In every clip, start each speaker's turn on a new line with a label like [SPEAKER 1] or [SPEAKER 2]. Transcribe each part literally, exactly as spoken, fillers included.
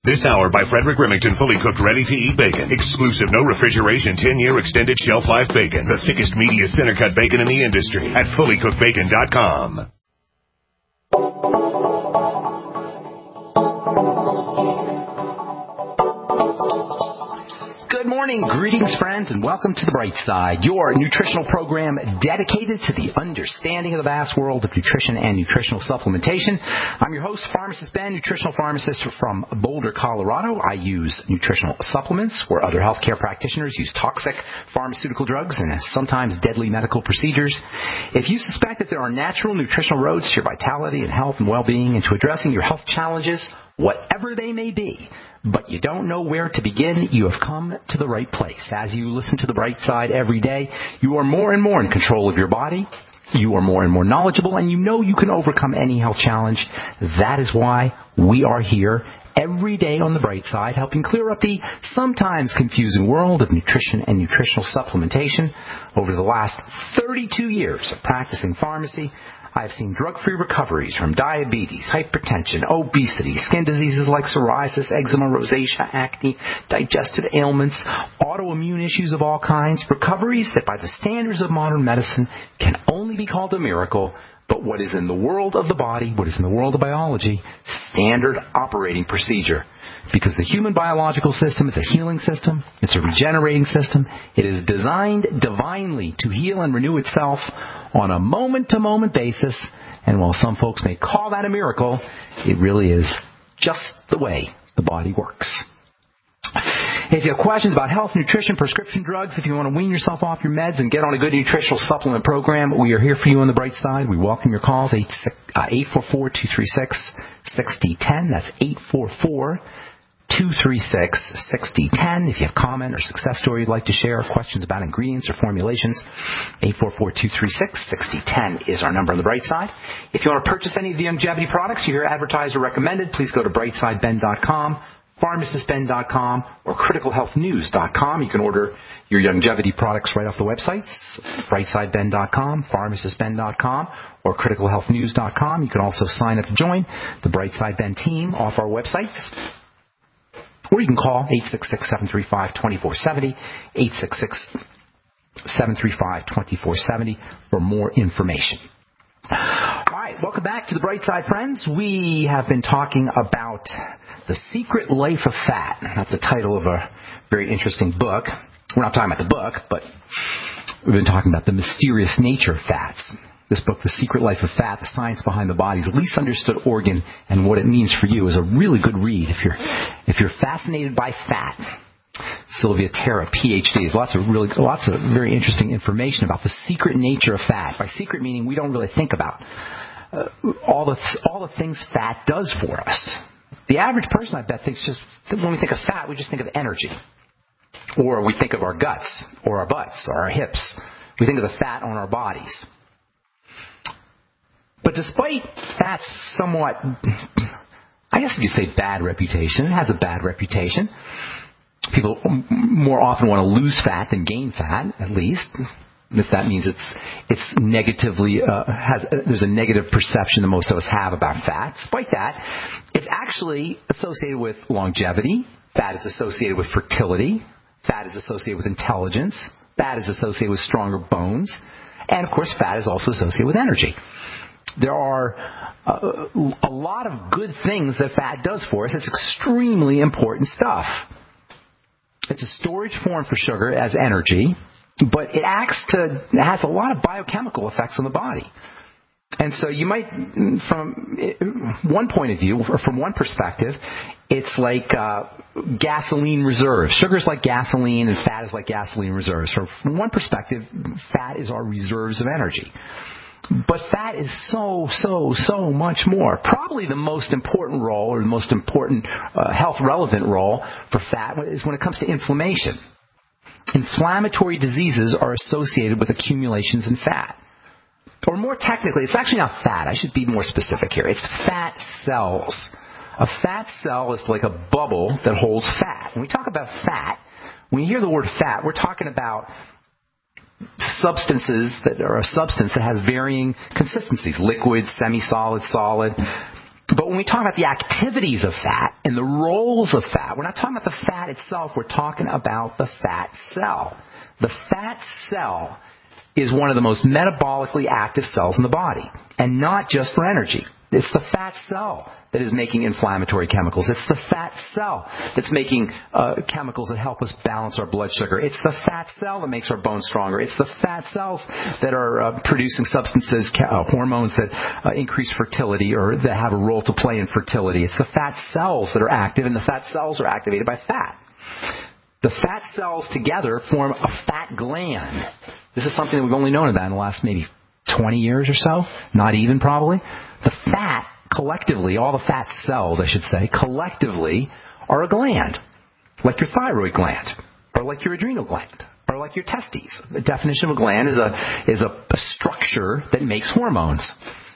[SPEAKER 1] This hour by Frederick Remington, fully cooked, ready-to-eat bacon. Exclusive, no refrigeration, ten-year extended shelf life bacon. The thickest, meatiest, center-cut bacon in the industry at fully cooked bacon dot com.
[SPEAKER 2] Good morning, greetings, friends, and welcome to The Bright Side, your nutritional program dedicated to the understanding of the vast world of nutrition and nutritional supplementation. I'm your host, Pharmacist Ben, nutritional pharmacist from Boulder, Colorado. I use nutritional supplements where other healthcare practitioners use toxic pharmaceutical drugs and sometimes deadly medical procedures. If you suspect that there are natural nutritional roads to your vitality and health and well-being and to addressing your health challenges, whatever they may be, but you don't know where to begin, you have come to the right place. As you listen to The Bright Side every day, you are more and more in control of your body, you are more and more knowledgeable, and you know you can overcome any health challenge. That is why we are here every day on The Bright Side, helping clear up the sometimes confusing world of nutrition and nutritional supplementation. Over the last thirty-two years of practicing pharmacy, I've seen drug-free recoveries from diabetes, hypertension, obesity, skin diseases like psoriasis, eczema, rosacea, acne, digestive ailments, autoimmune issues of all kinds, recoveries that by the standards of modern medicine can only be called a miracle, but what is in the world of the body, what is in the world of biology, standard operating procedure. Because the human biological system is a healing system, it's a regenerating system, it is designed divinely to heal and renew itself on a moment-to-moment basis, and while some folks may call that a miracle, it really is just the way the body works. If you have questions about health, nutrition, prescription drugs, if you want to wean yourself off your meds and get on a good nutritional supplement program, we are here for you on The Bright Side. We welcome your calls, eight four four, two three six, six zero one zero. That's eight four four, two three six, six zero one zero. If you have a comment or success story you'd like to share, questions about ingredients or formulations, eight four four, two three six, six zero one zero is our number on The Bright Side. If you want to purchase any of the longevity products you hear advertised or recommended, please go to bright side ben dot com, pharmacist ben dot com, or critical health news dot com. You can order your longevity products right off the websites, bright side ben dot com, pharmacist ben dot com, or critical health news dot com. You can also sign up to join the Bright Side Ben team off our websites. Or you can call eight six six, seven three five, two four seven zero, eight six six, seven three five, two four seven zero for more information. All right, welcome back to The Bright Side, friends. We have been talking about The Secret Life of Fat. That's the title of a very interesting book. We're not talking about the book, but we've been talking about the mysterious nature of fats. This book, The Secret Life of Fat, The Science Behind the Body's Least Understood Organ and What It Means for You, is a really good read if you're if you're fascinated by fat. Sylvia Tara, P H D, lots of really lots of very interesting information about the secret nature of fat. By secret meaning we don't really think about uh, all the all the things fat does for us. The average person, I bet, thinks just when we think of fat, we just think of energy, or we think of our guts, or our butts, or our hips. We think of the fat on our bodies. But despite fat's somewhat, I guess you could say bad reputation, it has a bad reputation. People more often want to lose fat than gain fat, at least. If that means it's it's negatively uh, has there's a negative perception that most of us have about fat. Despite that, it's actually associated with longevity. Fat is associated with fertility. Fat is associated with intelligence. Fat is associated with stronger bones, and of course, fat is also associated with energy. There are uh, a lot of good things that fat does for us. It's extremely important stuff. It's a storage form for sugar as energy, but it acts to, it has a lot of biochemical effects on the body. And so you might, from one point of view, or from one perspective, it's like uh, gasoline reserves. Sugar's like gasoline and fat is like gasoline reserves. So from one perspective, fat is our reserves of energy. But fat is so, so, so much more. Probably the most important role, or the most important uh, health-relevant role for fat is when it comes to inflammation. Inflammatory diseases are associated with accumulations in fat. Or more technically, it's actually not fat. I should be more specific here. It's fat cells. A fat cell is like a bubble that holds fat. When we talk about fat, when you hear the word fat, we're talking about substances that are a substance that has varying consistencies, liquid, semi-solid, solid. But when we talk about the activities of fat and the roles of fat, we're not talking about the fat itself. We're talking about the fat cell. The fat cell is one of the most metabolically active cells in the body, and not just for energy. It's the fat cell that is making inflammatory chemicals. It's the fat cell that's making uh, chemicals that help us balance our blood sugar. It's the fat cell that makes our bones stronger. It's the fat cells that are uh, producing substances, uh, hormones that uh, increase fertility or that have a role to play in fertility. It's the fat cells that are active, and the fat cells are activated by fat. The fat cells together form a fat gland. This is something that we've only known about in the last maybe twenty years or so, not even probably. The fat, collectively, all the fat cells, I should say, collectively are a gland, like your thyroid gland, or like your adrenal gland, or like your testes. The definition of a gland is a is a, a structure that makes hormones.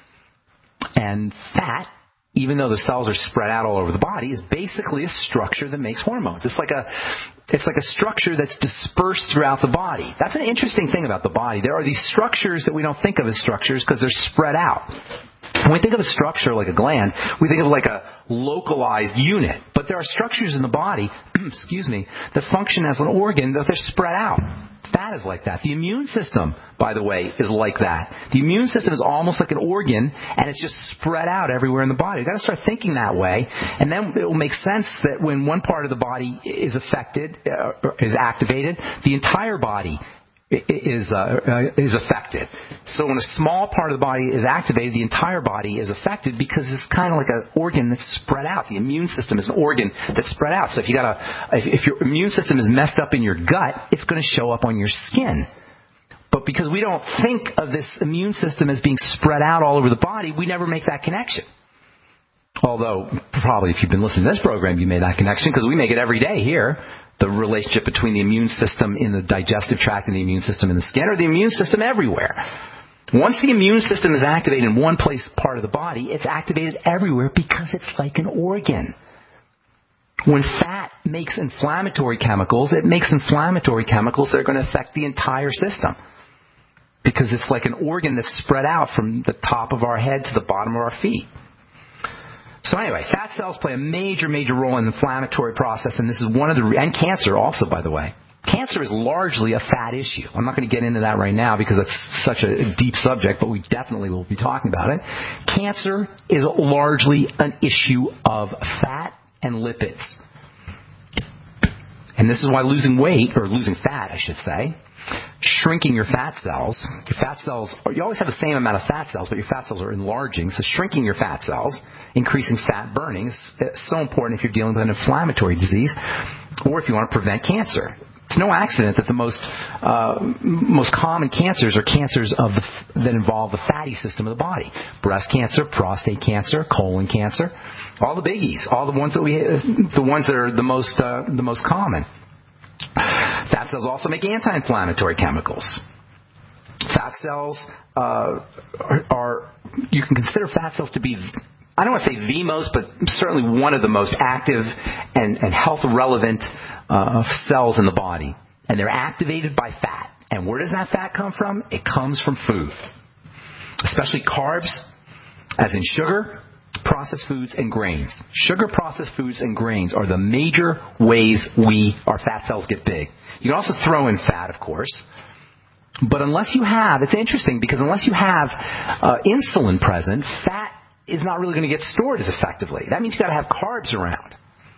[SPEAKER 2] And fat, even though the cells are spread out all over the body, is basically a structure that makes hormones. It's like a it's like a structure that's dispersed throughout the body. That's an interesting thing about the body. There are these structures that we don't think of as structures because they're spread out. When we think of a structure like a gland, we think of like a localized unit. But there are structures in the body, excuse me, that function as an organ, that they're spread out. Fat is like that. The immune system, by the way, is like that. The immune system is almost like an organ, and it's just spread out everywhere in the body. You've got to start thinking that way, and then it will make sense that when one part of the body is affected, uh, is activated, the entire body is uh, uh, is affected. So when a small part of the body is activated, the entire body is affected because it's kind of like an organ that's spread out. The immune system is an organ that's spread out. So if you got a, if, if your immune system is messed up in your gut, it's going to show up on your skin. But because we don't think of this immune system as being spread out all over the body, we never make that connection. Although, probably if you've been listening to this program, you made that connection because we make it every day here. The relationship between the immune system in the digestive tract and the immune system in the skin, or the immune system everywhere. Once the immune system is activated in one place, part of the body, it's activated everywhere because it's like an organ. When fat makes inflammatory chemicals, it makes inflammatory chemicals that are going to affect the entire system. Because it's like an organ that's spread out from the top of our head to the bottom of our feet. So anyway, fat cells play a major, major role in the inflammatory process, and this is one of the, and cancer also, by the way. Cancer is largely a fat issue. I'm not going to get into that right now because it's such a deep subject, but we definitely will be talking about it. Cancer is largely an issue of fat and lipids. And this is why losing weight, or losing fat, I should say, shrinking your fat cells, your fat cells, you always have the same amount of fat cells, but your fat cells are enlarging, so shrinking your fat cells, increasing fat burning is so important if you're dealing with an inflammatory disease, or if you want to prevent cancer. It's no accident that the most uh, most common cancers are cancers of the, that involve the fatty system of the body. Breast cancer, prostate cancer, colon cancer, all the biggies, all the ones that we, the ones that are the most uh, the most common. Fat cells also make anti-inflammatory chemicals. Fat cells uh, are, are, you can consider fat cells to be, I don't want to say the most, but certainly one of the most active and, and health-relevant uh, cells in the body. And they're activated by fat. And where does that fat come from? It comes from food. Especially carbs, as in sugar, processed foods, and grains. Sugar, processed foods, and grains are the major ways we, our fat cells get big. You can also throw in fat, of course. But unless you have, it's interesting because unless you have uh, insulin present, fat is not really going to get stored as effectively. That means you've got to have carbs around.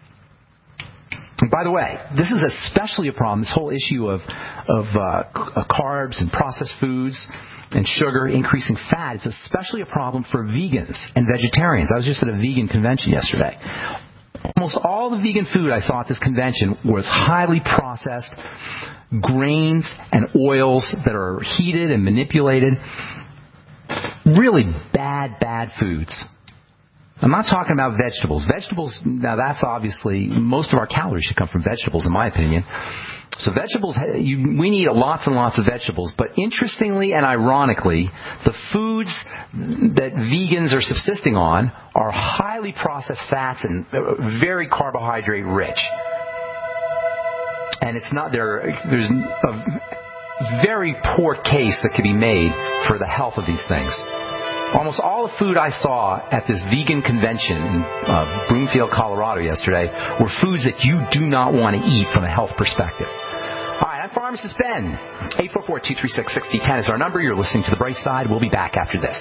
[SPEAKER 2] And by the way, this is especially a problem, this whole issue of, of uh, carbs and processed foods and sugar increasing fat is especially a problem for vegans and vegetarians. I was just at a vegan convention yesterday. Almost all the vegan food I saw at this convention was highly processed grains and oils that are heated and manipulated. Really bad, bad foods. I'm not talking about vegetables. Vegetables, now that's obviously, most of our calories should come from vegetables in my opinion. So vegetables, you, we need lots and lots of vegetables. But interestingly and ironically, the foods that vegans are subsisting on are highly processed fats and very carbohydrate rich. And it's not there. There's a very poor case that could be made for the health of these things. Almost all the food I saw at this vegan convention in uh, Broomfield, Colorado yesterday were foods that you do not want to eat from a health perspective. All right, I'm Pharmacist Ben. eight four four, two three six, six zero one zero is our number. You're listening to The Bright Side. We'll be back after this.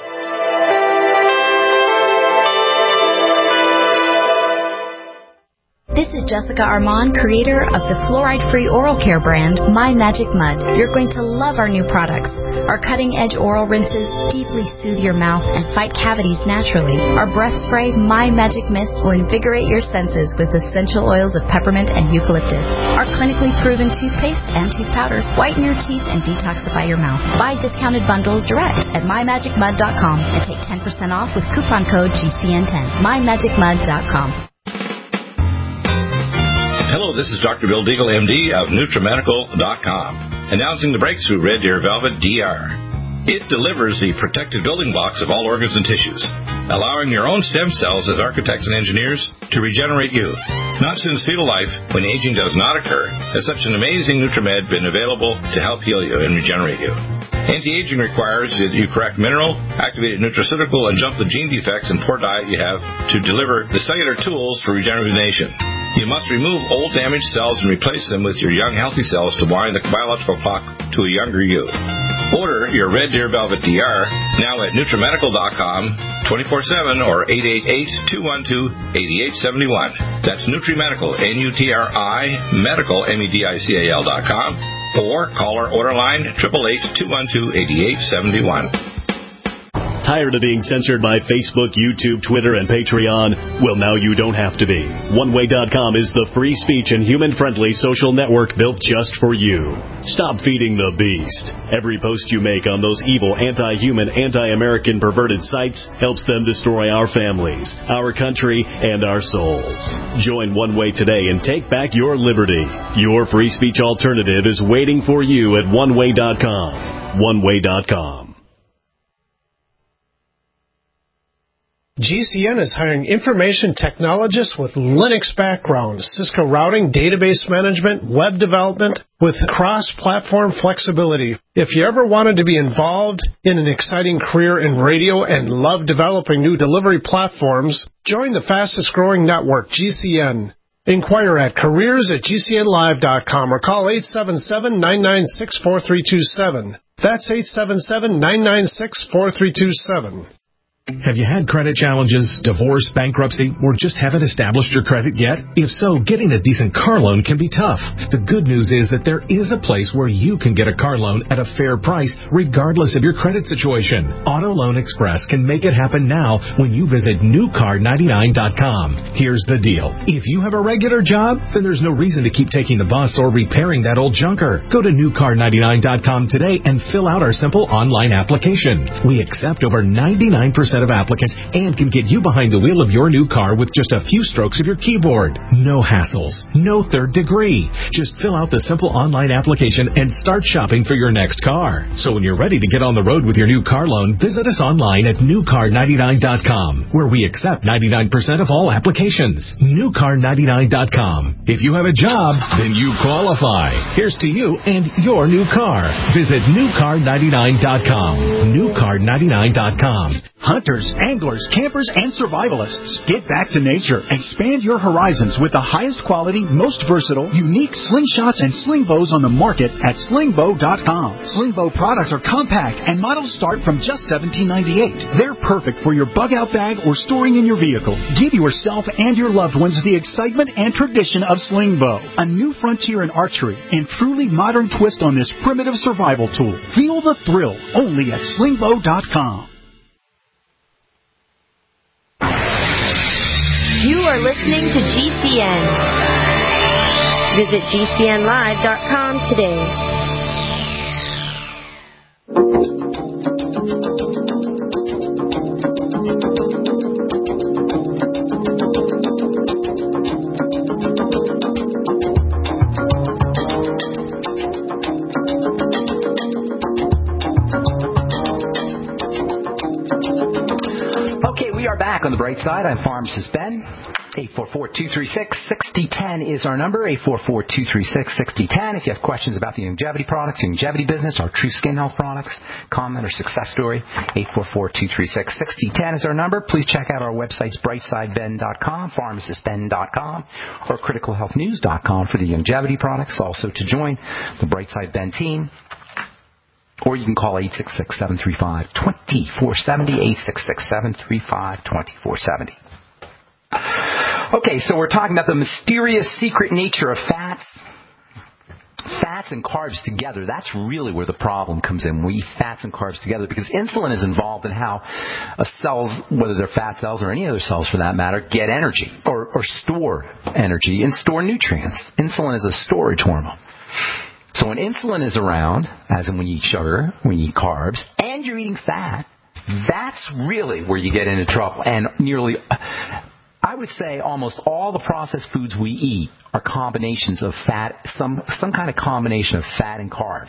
[SPEAKER 3] This is Jessica Armand, creator of the fluoride-free oral care brand, My Magic Mud. You're going to love our new products. Our cutting-edge oral rinses deeply soothe your mouth and fight cavities naturally. Our breath spray, My Magic Mist, will invigorate your senses with essential oils of peppermint and eucalyptus. Our clinically proven toothpaste and tooth powders whiten your teeth and detoxify your mouth. Buy discounted bundles direct at my magic mud dot com and take ten percent off with coupon code G C N ten. my magic mud dot com.
[SPEAKER 4] Hello, this is Doctor Bill Deagle, M D of Nutrimedical dot com, announcing the breakthrough Red Deer Velvet D R. It delivers the protective building blocks of all organs and tissues, allowing your own stem cells as architects and engineers to regenerate you. Not since fetal life, when aging does not occur, has such an amazing Nutrimed been available to help heal you and regenerate you. Anti-aging requires that you correct mineral, activated nutraceutical, and jump the gene defects and poor diet you have to deliver the cellular tools for regeneration. You must remove old damaged cells and replace them with your young healthy cells to wind the biological clock to a younger you. Order your Red Deer Velvet D R now at Nutrimedical dot com, twenty-four seven or eight eight eight, two one two, eight eight seven one. That's Nutrimedical, N U T R I, medical, M E D I C A L dot com, or call our order line, eight eight eight, two one two, eight eight seven one.
[SPEAKER 5] Tired of being censored by Facebook, YouTube, Twitter, and Patreon? Well, now you don't have to be. one way dot com is the free speech and human-friendly social network built just for you. Stop feeding the beast. Every post you make on those evil, anti-human, anti-American perverted sites helps them destroy our families, our country, and our souls. Join One Way today and take back your liberty. Your free speech alternative is waiting for you at one way dot com. one way dot com.
[SPEAKER 6] G C N is hiring information technologists with Linux background, Cisco routing, database management, web development, with cross-platform flexibility. If you ever wanted to be involved in an exciting career in radio and love developing new delivery platforms, join the fastest-growing network, G C N. Inquire at careers at G C N live dot com or call eight seven seven, nine nine six, four three two seven. That's eight seven seven, nine nine six, four three two seven.
[SPEAKER 7] Have you had credit challenges, divorce, bankruptcy, or just haven't established your credit yet? If so, getting a decent car loan can be tough. The good news is that there is a place where you can get a car loan at a fair price, regardless of your credit situation. Auto Loan Express can make it happen now when you visit new car ninety-nine dot com. Here's the deal. If you have a regular job, then there's no reason to keep taking the bus or repairing that old junker. Go to new car ninety-nine dot com today and fill out our simple online application. We accept over ninety-nine percent of applicants and can get you behind the wheel of your new car with just a few strokes of your keyboard. No hassles, no third degree. Just fill out the simple online application and start shopping for your next car. So when you're ready to get on the road with your new car loan, visit us online at new car ninety-nine dot com, where we accept ninety-nine percent of all applications. new car ninety-nine dot com. If you have a job, then you qualify. Here's to you and your new car. Visit new car ninety-nine dot com. new car ninety-nine dot com.
[SPEAKER 8] Hunters, anglers, campers, and survivalists, get back to nature. Expand your horizons with the highest quality, most versatile, unique slingshots and sling bows on the market at sling bow dot com. Sling bow products are compact and models start from just seventeen ninety-eight. They're perfect for your bug-out bag or storing in your vehicle. Give yourself and your loved ones the excitement and tradition of sling bow, a new frontier in archery and truly modern twist on this primitive survival tool. Feel the thrill only at sling bow dot com.
[SPEAKER 9] You are listening to G C N. Visit G C N live dot com today.
[SPEAKER 2] Okay, we are back on The Bright Side. I'm Pharmacist Ben. eight four four, two three six, six zero one zero is our number, eight four four, two three six, six zero one zero. If you have questions about the longevity products, the longevity business, our True Skin Health products, comment or success story, eight four four, two three six, six zero one zero is our number. Please check out our websites, brightside ben dot com, pharmacist ben dot com, or critical health news dot com for the longevity products. Also, to join the Brightside Ben team, or you can call eight six six, seven three five, two four seven zero, eight six six, seven three five, two four seven zero. Okay, so we're talking about the mysterious secret nature of fats. Fats and carbs together, that's really where the problem comes in. We eat fats and carbs together because insulin is involved in how a cells, whether they're fat cells or any other cells for that matter, get energy or, or store energy and store nutrients. Insulin is a storage hormone. So when insulin is around, as in when you eat sugar, when you eat carbs, and you're eating fat, that's really where you get into trouble. And nearly, I would say almost all the processed foods we eat are combinations of fat, some some kind of combination of fat and carbs.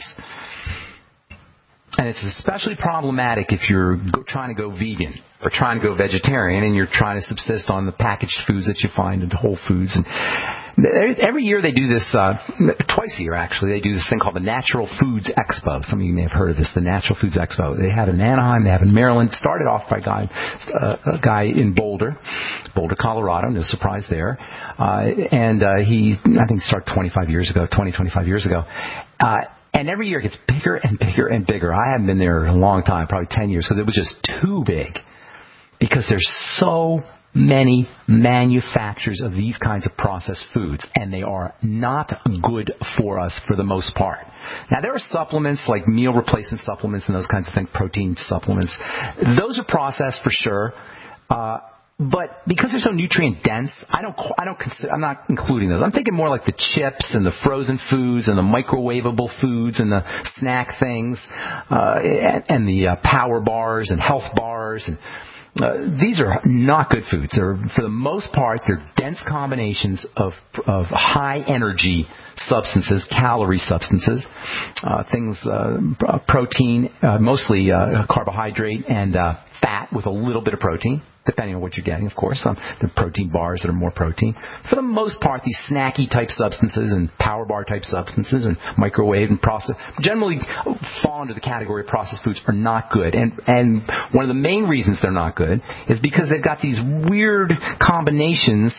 [SPEAKER 2] And it's especially problematic if you're go, trying to go vegan or trying to go vegetarian and you're trying to subsist on the packaged foods that you find in Whole Foods. And every year they do this, uh, twice a year actually, they do this thing called the Natural Foods Expo. Some of you may have heard of this, the Natural Foods Expo. They have it in Anaheim, they have it in Maryland. It started off by a guy, uh, a guy in Boulder, Boulder, Colorado, no surprise there. Uh, and uh, he, I think, started twenty-five years ago, twenty, twenty-five years ago. Uh, And every year it gets bigger and bigger and bigger. I haven't been there a long time, probably ten years, because it was just too big. Because there's so many manufacturers of these kinds of processed foods, and they are not good for us for the most part. Now, there are supplements like meal replacement supplements and those kinds of things, protein supplements. Those are processed for sure. Uh, But because they're so nutrient dense, I don't, I don't consider, I'm not including those. I'm thinking more like the chips and the frozen foods and the microwavable foods and the snack things, uh, and, and the uh, power bars and health bars. And uh, these are not good foods. They're, for the most part, they're dense combinations of of high energy substances, calorie substances, uh, things, uh, protein, uh, mostly uh, carbohydrate and uh, fat with a little bit of protein, depending on what you're getting, of course. Um, the protein bars that are more protein. For the most part, these snacky type substances and power bar type substances and microwave and processed generally fall under the category of processed foods are not good. And and one of the main reasons they're not good is because they've got these weird combinations,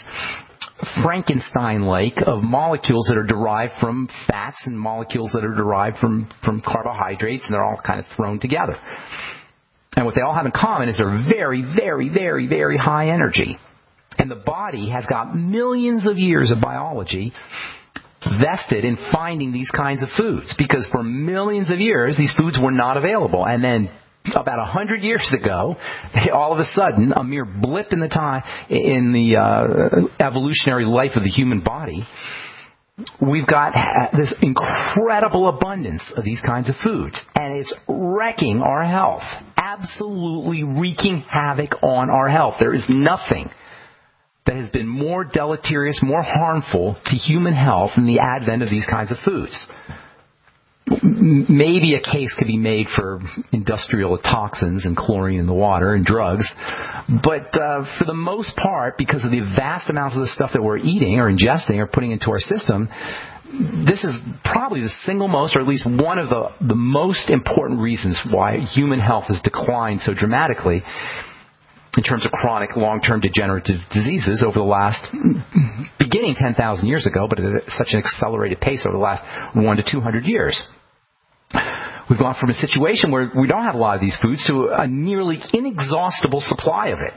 [SPEAKER 2] Frankenstein-like, of molecules that are derived from fats and molecules that are derived from, from carbohydrates, and they're all kind of thrown together. And what they all have in common is they're very, very, very, very high energy. And the body has got millions of years of biology vested in finding these kinds of foods, because for millions of years these foods were not available. And then about a hundred years ago, all of a sudden, a mere blip in the time in the uh, evolutionary life of the human body, we've got this incredible abundance of these kinds of foods, and it's wrecking our health, absolutely wreaking havoc on our health. There is nothing that has been more deleterious, more harmful to human health than the advent of these kinds of foods. Maybe a case could be made for industrial toxins and chlorine in the water and drugs, but uh, for the most part, because of the vast amounts of the stuff that we're eating or ingesting or putting into our system, this is probably the single most, or at least one of the, the most important reasons why human health has declined so dramatically in terms of chronic long-term degenerative diseases over the last, beginning ten thousand years ago, but at such an accelerated pace over the last one to two hundred years. We've gone from a situation where we don't have a lot of these foods to a nearly inexhaustible supply of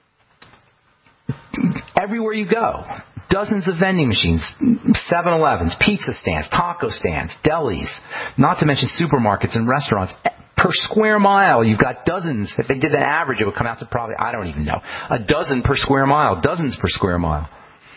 [SPEAKER 2] it. Everywhere you go, dozens of vending machines, seven elevens, pizza stands, taco stands, delis, not to mention supermarkets and restaurants. Per square mile, you've got dozens. If they did an average, it would come out to probably, I don't even know, a dozen per square mile, dozens per square mile.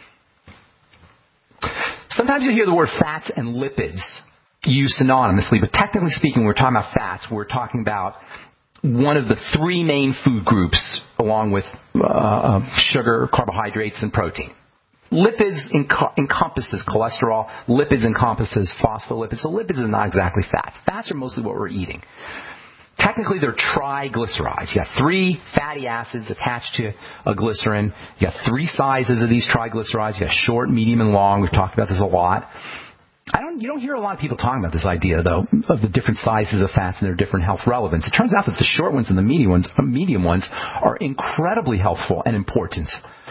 [SPEAKER 2] Sometimes you hear the word fats and lipids used synonymously, but technically speaking, when we're talking about fats, we're talking about one of the three main food groups, along with uh, sugar, carbohydrates, and protein. Lipids enc- encompasses cholesterol. Lipids encompasses phospholipids. So lipids is not exactly fats. Fats are mostly what we're eating. Technically, they're triglycerides. You got three fatty acids attached to a glycerin. You got three sizes of these triglycerides. You got short, medium, and long. We've talked about this a lot. I don't, you don't hear a lot of people talking about this idea, though, of the different sizes of fats and their different health relevance. It turns out that the short ones and the medium ones, medium ones are incredibly helpful and important.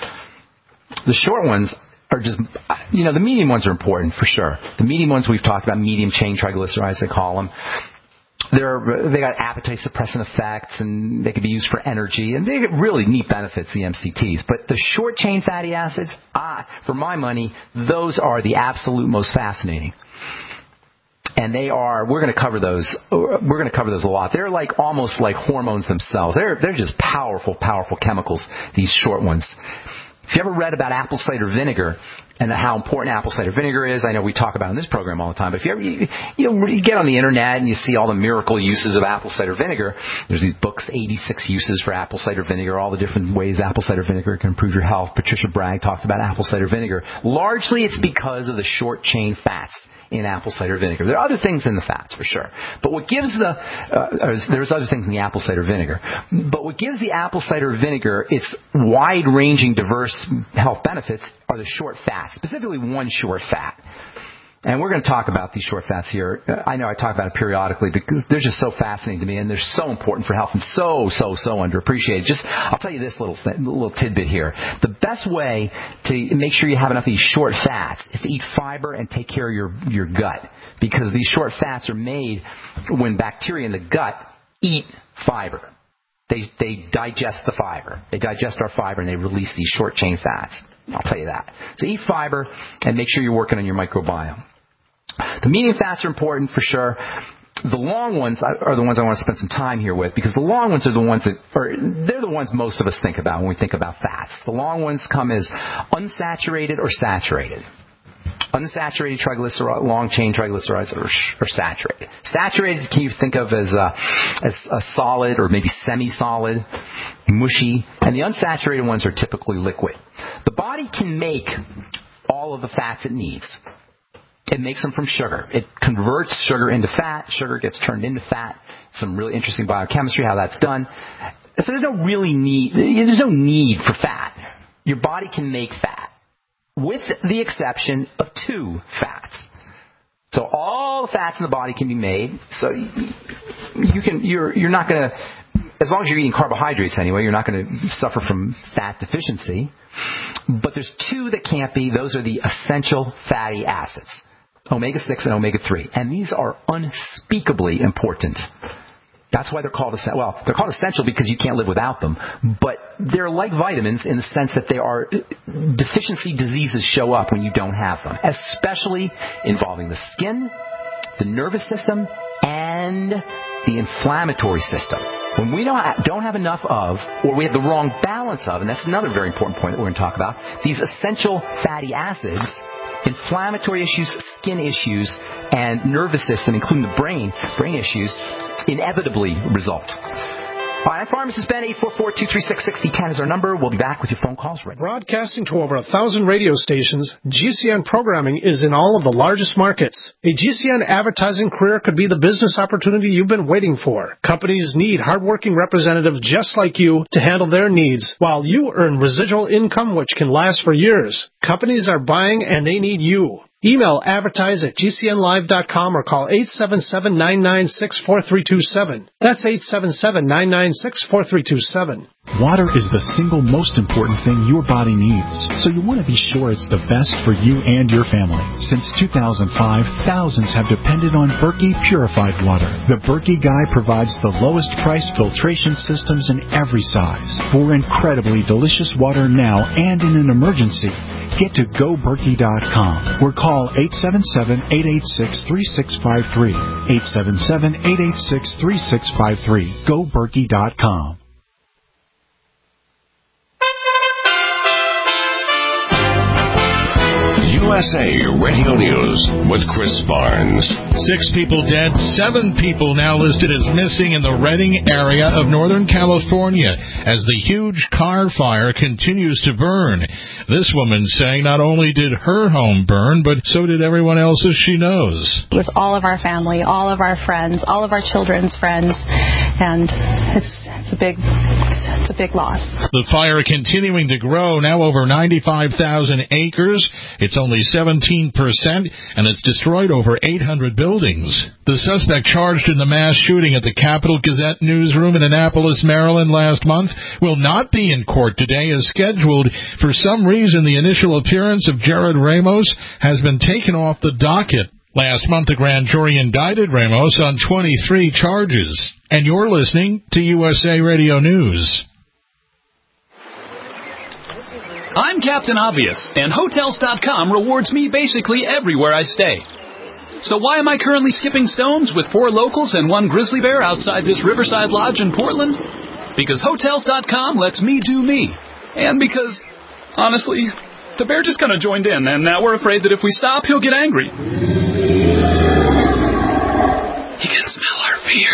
[SPEAKER 2] The short ones are just, you know, the medium ones are important for sure. The medium ones we've talked about, medium chain triglycerides, they call them. They're, they got appetite suppressant effects, and they can be used for energy, and they get really neat benefits, the M C Ts. But the short chain fatty acids, ah, for my money, those are the absolute most fascinating. And they are, we're going to cover those, we're going to cover those a lot. They're like, almost like hormones themselves. They're, they're just powerful, powerful chemicals, these short ones. If you ever read about apple cider vinegar and how important apple cider vinegar is, I know we talk about it in this program all the time, but if you ever, you, you know, you get on the internet and you see all the miracle uses of apple cider vinegar, there's these books, eighty-six uses for apple cider vinegar, all the different ways apple cider vinegar can improve your health. Patricia Bragg talked about apple cider vinegar. Largely it's because of the short chain fats in apple cider vinegar. There are other things in the fats, for sure. But what gives the, uh, there's other things in the apple cider vinegar. But what gives the apple cider vinegar its wide-ranging, diverse health benefits are the short fats, specifically one short fat. And we're going to talk about these short fats here. I know I talk about it periodically because they're just so fascinating to me, and they're so important for health and so, so, so underappreciated. Just, I'll tell you this little th- little tidbit here. The best way to make sure you have enough of these short fats is to eat fiber and take care of your, your gut, because these short fats are made when bacteria in the gut eat fiber. They, they digest the fiber. They digest our fiber, and they release these short chain fats. I'll tell you that. So eat fiber and make sure you're working on your microbiome. The medium fats are important for sure. The long ones are the ones I want to spend some time here with, because the long ones are the ones that, or they're the ones most of us think about when we think about fats. The long ones come as unsaturated or saturated. Unsaturated triglycerides, long-chain triglycerides are, are saturated. Saturated, can you think of as a, as a solid or maybe semi-solid, mushy, and the unsaturated ones are typically liquid. The body can make all of the fats it needs. It makes them from sugar. It converts sugar into fat. Sugar gets turned into fat. Some really interesting biochemistry, how that's done. So there's no really need, there's no need for fat. Your body can make fat, with the exception of two fats. So all the fats in the body can be made. So you can, you're, you're not going to, as long as you're eating carbohydrates anyway, you're not going to suffer from fat deficiency. But there's two that can't be. Those are the essential fatty acids, omega six and omega three. And these are unspeakably important. That's why they're called, well, they're called essential because you can't live without them. But they're like vitamins in the sense that they are, deficiency diseases show up when you don't have them, especially involving the skin, the nervous system, and the inflammatory system. When we don't don't have enough of, or we have the wrong balance of, and that's another very important point that we're going to talk about, these essential fatty acids, inflammatory issues, skin issues, and nervous system, including the brain, brain issues, inevitably result. All right, I'm Pharmacist Ben. eight four four, two three six, six zero one zero is our number. We'll be back with your phone calls right now.
[SPEAKER 6] Broadcasting to over a thousand radio stations, G C N programming is in all of the largest markets. A G C N advertising career could be the business opportunity you've been waiting for. Companies need hardworking representatives just like you to handle their needs, while you earn residual income which can last for years. Companies are buying and they need you. Email advertise at G C N live dot com or call eight seven seven, nine nine six, four three two seven. That's eight seven seven, nine nine six, four three two seven.
[SPEAKER 8] Water is the single most important thing your body needs, so you want to be sure it's the best for you and your family. Since two thousand five, thousands have depended on Berkey purified water. The Berkey Guy provides the lowest price filtration systems in every size. For incredibly delicious water now and in an emergency, get to go berkey dot com or call eight seven seven, eight eight six, three six five three. eight seven seven, eight eight six, three six five three. go berkey dot com.
[SPEAKER 1] U S A Radio News with Chris Barnes.
[SPEAKER 10] Six people dead, seven people now listed as missing in the Redding area of Northern California as the huge car fire continues to burn. This woman saying not only did her home burn, but so did everyone else's she knows.
[SPEAKER 11] It was all of our family, all of our friends, all of our children's friends. and it's it's a big it's a big loss.
[SPEAKER 10] The fire continuing to grow, now over ninety-five thousand acres. It's only seventeen percent, and it's destroyed over eight hundred buildings. The suspect charged in the mass shooting at the Capital Gazette newsroom in Annapolis, Maryland last month will not be in court today as scheduled. For some reason, the initial appearance of Jared Ramos has been taken off the docket. Last month, the grand jury indicted Ramos on twenty-three charges. And you're listening to U S A Radio News.
[SPEAKER 12] I'm Captain Obvious, and Hotels dot com rewards me basically everywhere I stay. So why am I currently skipping stones with four locals and one grizzly bear outside this Riverside Lodge in Portland? Because Hotels dot com lets me do me. And because, honestly, the bear just kind of joined in, and now we're afraid that if we stop, he'll get angry. He can smell our fear.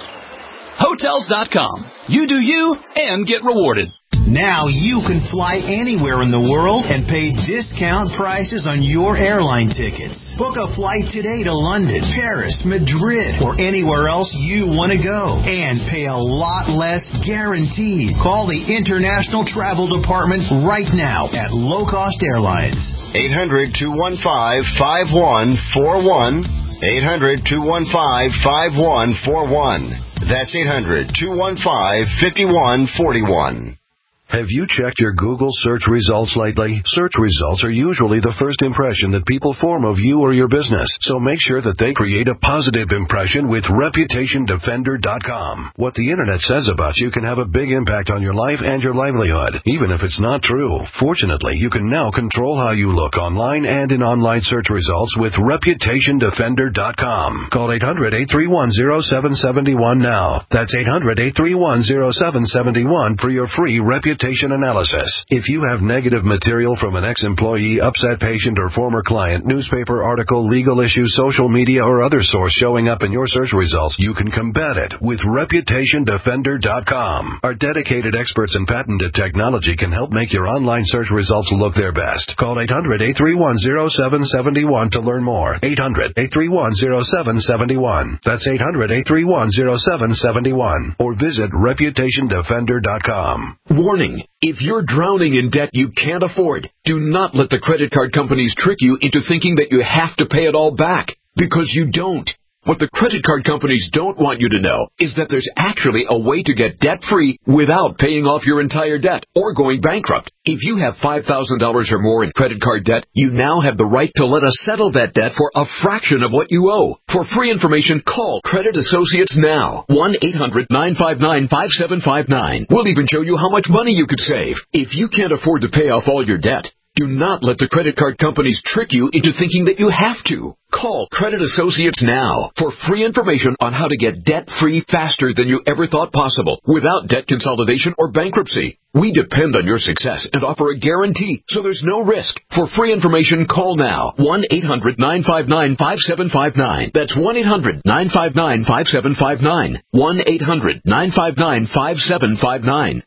[SPEAKER 12] Hotels dot com. You do you and get rewarded.
[SPEAKER 13] Now you can fly anywhere in the world and pay discount prices on your airline tickets. Book a flight today to London, Paris, Madrid, or anywhere else you want to go. And pay a lot less guaranteed. Call the International Travel Department right now at Low Cost Airlines.
[SPEAKER 14] eight hundred, two one five, five one four one. eight hundred, two one five, five one four one. That's eight hundred, two one five, five one four one.
[SPEAKER 15] Have you checked your Google search results lately? Search results are usually the first impression that people form of you or your business, so make sure that they create a positive impression with Reputation Defender dot com. What the Internet says about you can have a big impact on your life and your livelihood, even if it's not true. Fortunately, you can now control how you look online and in online search results with Reputation Defender dot com. Call eight hundred, eight three one, zero seven seven one now. That's eight hundred, eight three one, zero seven seven one for your free Reputation analysis. If you have negative material from an ex-employee, upset patient, or former client, newspaper article, legal issue, social media, or other source showing up in your search results, you can combat it with Reputation Defender dot com. Our dedicated experts in patented technology can help make your online search results look their best. Call eight hundred, eight three one, zero seven seven one to learn more. eight hundred, eight three one, zero seven seven one. That's eight hundred, eight three one, zero seven seven one. Or visit Reputation Defender dot com.
[SPEAKER 16] Warning. If you're drowning in debt you can't afford, do not let the credit card companies trick you into thinking that you have to pay it all back, because you don't. What the credit card companies don't want you to know is that there's actually a way to get debt-free without paying off your entire debt or going bankrupt. If you have five thousand dollars or more in credit card debt, you now have the right to let us settle that debt for a fraction of what you owe. For free information, call Credit Associates now. one eight hundred, nine five nine, five seven five nine. We'll even show you how much money you could save. If you can't afford to pay off all your debt, do not let the credit card companies trick you into thinking that you have to. Call Credit Associates now for free information on how to get debt-free faster than you ever thought possible without debt consolidation or bankruptcy. We depend on your success and offer a guarantee, so there's no risk. For free information, call now. one eight hundred, nine five nine, five seven five nine. That's one eight hundred, nine five nine, five seven five nine. one eight hundred, nine five nine, five seven five nine.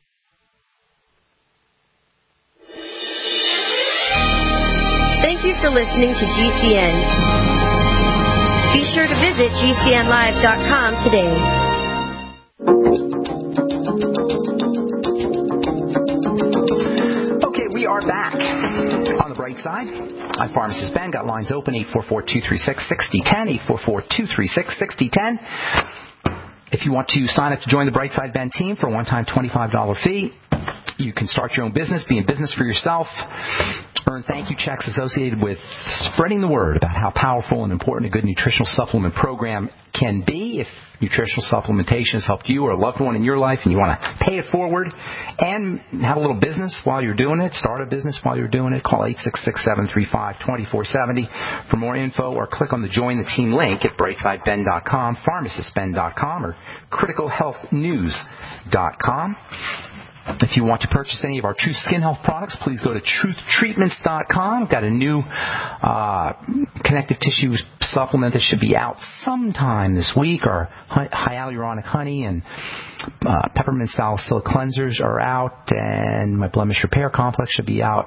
[SPEAKER 9] Thank you for listening to G C N. Be sure to visit G C N live dot com today.
[SPEAKER 2] Okay, we are back on the bright side. I'm Pharmacist Ben. Got lines open, eight four four, two three six, six zero one zero, eight four four, two three six, six zero one zero. If you want to sign up to join the Brightside Ben team for a one-time twenty-five dollars fee, you can start your own business, be in business for yourself, earn thank you checks associated with spreading the word about how powerful and important a good nutritional supplement program can be. If nutritional supplementation has helped you or a loved one in your life and you want to pay it forward and have a little business while you're doing it, start a business while you're doing it, call eight six six, seven three five, two four seven zero for more info, or click on the Join the Team link at brightside ben dot com, pharmacist ben dot com, or critical health news dot com. If you want to purchase any of our Truth Skin Health products, please go to truth treatments dot com. We've got a new uh, connective tissue supplement that should be out sometime this week. Our hyaluronic honey and uh, peppermint salicylic cleansers are out, and my blemish repair complex should be out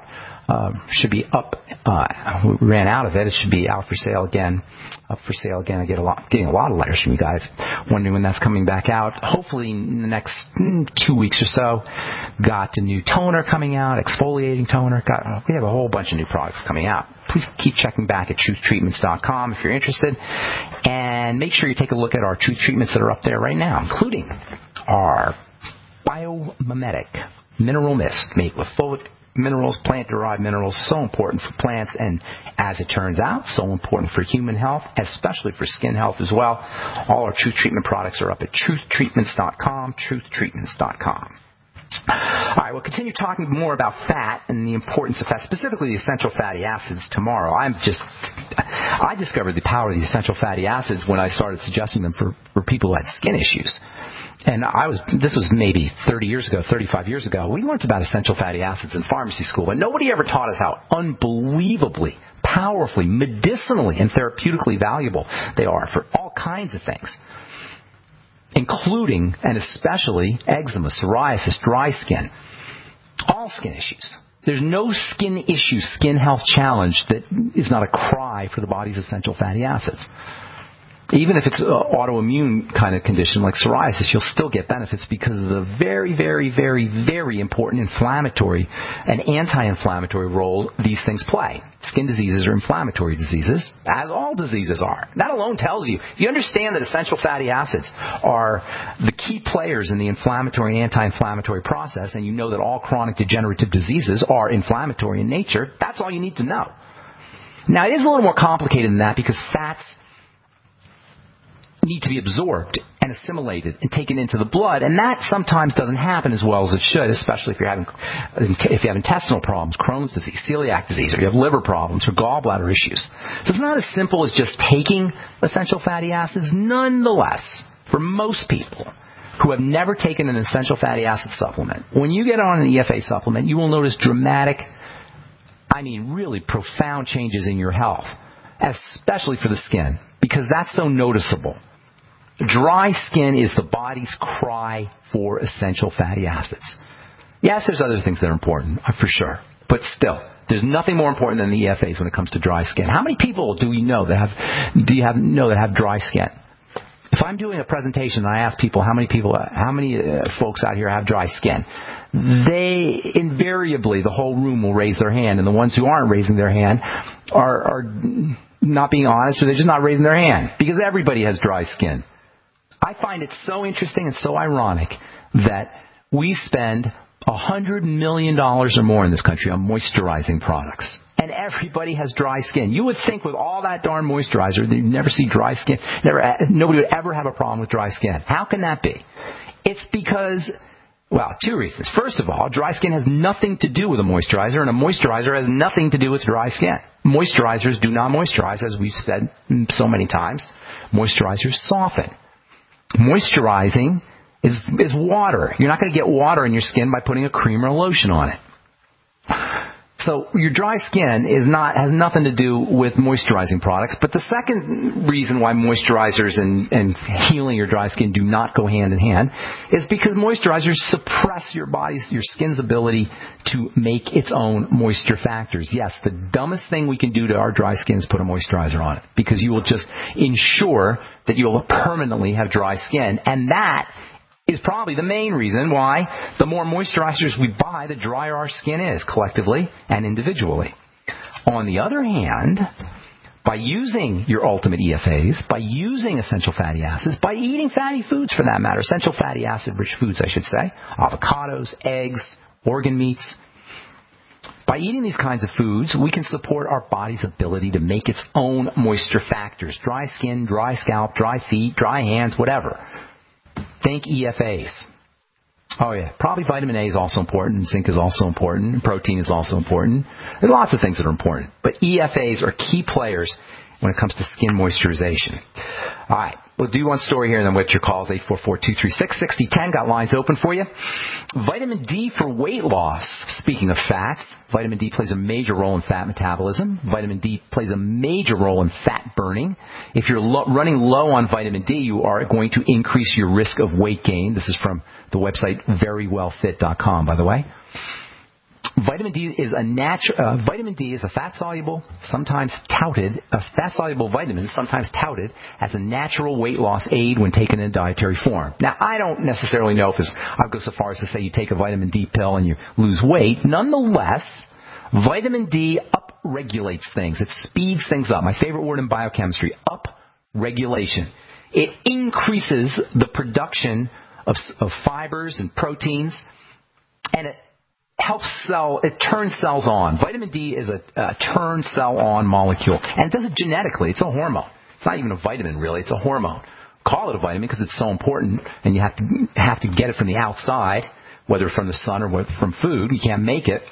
[SPEAKER 2] uh, should be up. Uh, we ran out of it. It should be out for sale again. Up for sale again. I get a lot, getting a lot of letters from you guys wondering when that's coming back out. Hopefully in the next mm, two weeks or so. Got a new toner coming out, exfoliating toner. Got, uh, we have a whole bunch of new products coming out. Please keep checking back at truth treatments dot com if you're interested. And make sure you take a look at our Truth Treatments that are up there right now, including our Biomimetic Mineral Mist made with folic minerals, plant-derived minerals, so important for plants and, as it turns out, so important for human health, especially for skin health as well. All our Truth Treatment products are up at truth treatments dot com, truth treatments dot com. All right, we'll continue talking more about fat and the importance of fat, specifically the essential fatty acids tomorrow. I'm just, I discovered the power of the essential fatty acids when I started suggesting them for, for people who had skin issues. And I was, this was maybe thirty years ago, thirty-five years ago. We learned about essential fatty acids in pharmacy school, but nobody ever taught us how unbelievably, powerfully, medicinally, and therapeutically valuable they are for all kinds of things, including and especially eczema, psoriasis, dry skin, all skin issues. There's no skin issue, skin health challenge that is not a cry for the body's essential fatty acids. Even if it's an autoimmune kind of condition like psoriasis, you'll still get benefits because of the very, very, very, very important inflammatory and anti-inflammatory role these things play. Skin diseases are inflammatory diseases, as all diseases are. That alone tells you, if you understand that essential fatty acids are the key players in the inflammatory and anti-inflammatory process, and you know that all chronic degenerative diseases are inflammatory in nature, that's all you need to know. Now, it is a little more complicated than that because fats need to be absorbed and assimilated and taken into the blood, and that sometimes doesn't happen as well as it should, especially if you're having if you have intestinal problems, Crohn's disease, celiac disease, or you have liver problems or gallbladder issues. So it's not as simple as just taking essential fatty acids. Nonetheless, for most people who have never taken an essential fatty acid supplement, when you get on an E F A supplement, you will notice dramatic, I mean really profound changes in your health, especially for the skin, because that's so noticeable. Dry skin is the body's cry for essential fatty acids. Yes, there's other things that are important, for sure. But still, there's nothing more important than the E F As when it comes to dry skin. How many people do we know that have, do you have, know that have dry skin? If I'm doing a presentation and I ask people how many people, how many uh, folks out here have dry skin, they invariably, the whole room will raise their hand, and the ones who aren't raising their hand are, are not being honest, or they're just not raising their hand, because everybody has dry skin. I find it so interesting and so ironic that we spend one hundred million dollars or more in this country on moisturizing products, and everybody has dry skin. You would think with all that darn moisturizer that you'd never see dry skin, never, nobody would ever have a problem with dry skin. How can that be? It's because, well, two reasons. First of all, dry skin has nothing to do with a moisturizer, and a moisturizer has nothing to do with dry skin. Moisturizers do not moisturize, as we've said so many times. Moisturizers soften. Moisturizing is, is water. You're not going to get water in your skin by putting a cream or a lotion on it. So your dry skin is not has nothing to do with moisturizing products. But the second reason why moisturizers and, and healing your dry skin do not go hand in hand is because moisturizers suppress your body's, your skin's ability to make its own moisture factors. Yes, the dumbest thing we can do to our dry skin is put a moisturizer on it, because you will just ensure that you will permanently have dry skin, and that is probably the main reason why the more moisturizers we buy, the drier our skin is, collectively and individually. On the other hand, by using your ultimate E F As, by using essential fatty acids, by eating fatty foods for that matter, essential fatty acid-rich foods, I should say, avocados, eggs, organ meats, by eating these kinds of foods, we can support our body's ability to make its own moisture factors. Dry skin, dry scalp, dry feet, dry hands, whatever. Think E F As. Oh, yeah. Probably vitamin A is also important, and zinc is also important, and protein is also important. There's lots of things that are important. But E F As are key players when it comes to skin moisturization. All right. We'll do one story here, and then what's your calls, eight four four, two three six, six zero one zero. Got lines open for you. Vitamin D for weight loss. Speaking of fats, vitamin D plays a major role in fat metabolism. Vitamin D plays a major role in fat burning. If you're lo- running low on vitamin D, you are going to increase your risk of weight gain. This is from the website very well fit dot com, by the way. Vitamin D is a natu- uh, vitamin D is a fat-soluble, sometimes touted, a fat-soluble vitamin, sometimes touted as a natural weight loss aid when taken in dietary form. Now, I don't necessarily know if it's, I'll go so far as to say you take a vitamin D pill and you lose weight. Nonetheless, vitamin D up-regulates things. It speeds things up. My favorite word in biochemistry, up-regulation. It increases the production of, of fibers and proteins, and it helps cell, it turns cells on. Vitamin D is a, a turn cell on molecule. And it does it genetically. It's a hormone. It's not even a vitamin, really. It's a hormone. Call it a vitamin because it's so important, and you have to have to get it from the outside, whether from the sun or from food. You can't make it.